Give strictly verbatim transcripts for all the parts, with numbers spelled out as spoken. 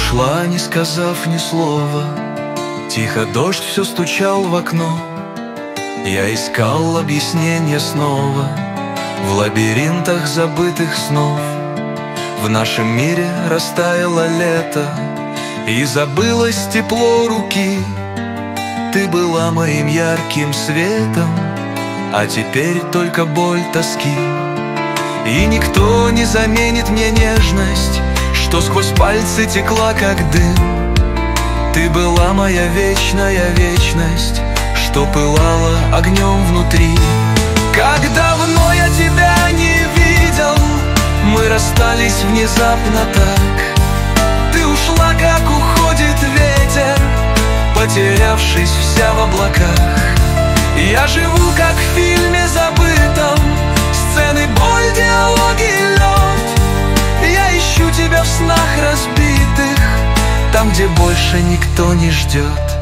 ушла, не сказав ни слова. Тихо дождь все стучал в окно. Я искал объяснения снова в лабиринтах забытых снов. В нашем мире растаяло лето, и забылось тепло руки. Ты была моим ярким светом, а теперь только боль тоски. И никто не заменит мне нежность, что сквозь пальцы текла, как дым. Ты была моя вечная вечность, что пылала огнем внутри. Как давно я тебя не видел, мы расстались внезапно так. Ты ушла, как уходит ветер, потерявшись вся в облаках. Я живу, как в фильме забытом, сцены, боль, диалоги, лед. Я ищу тебя в снах разбитых, там, где больше никто не ждет.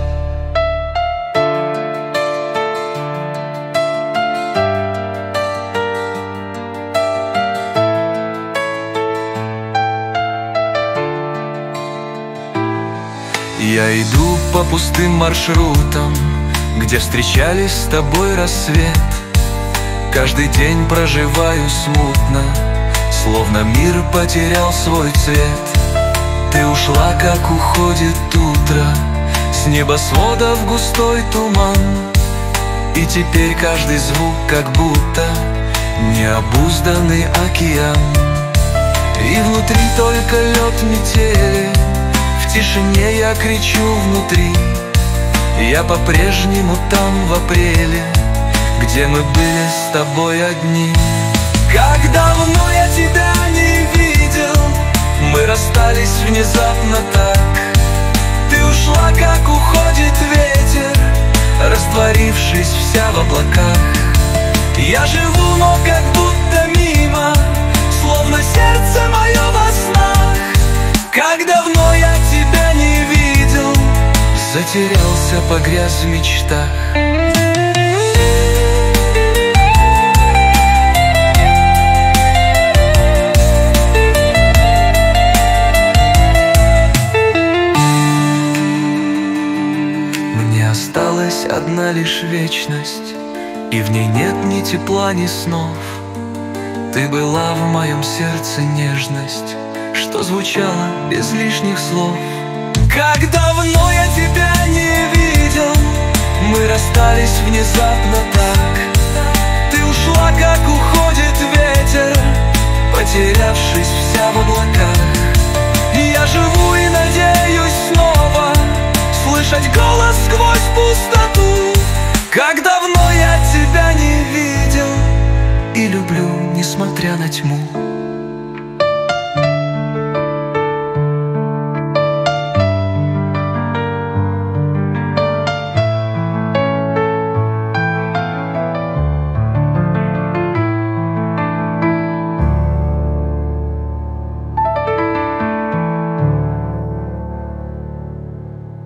Я иду по пустым маршрутам, где встречались с тобой рассвет. Каждый день проживаю смутно, словно мир потерял свой цвет. Ты ушла, как уходит утро, с небосвода в густой туман. И теперь каждый звук как будто необузданный океан. И внутри только лед метели, в тишине я кричу внутри. Я по-прежнему там в апреле, где мы были с тобой одни. Как давно я тебя не видел, мы расстались внезапно так. Ты ушла, как уходит ветер, растворившись вся в облаках. Я живу, но как будто мимо, словно сердце мое во снах. Как давно я тебя не видел, затерялся, погряз в мечтах. Мне осталась одна лишь вечность, и в ней нет ни тепла, ни снов. Ты была в моем сердце нежность, что звучало без лишних слов. Как давно я тебя не видел, мы расстались внезапно так. Ты ушла, как уходит ветер, потерявшись вся в облаках. Я живу и надеюсь снова слышать голос сквозь пустоту. Как давно я тебя не видел и люблю, несмотря на тьму.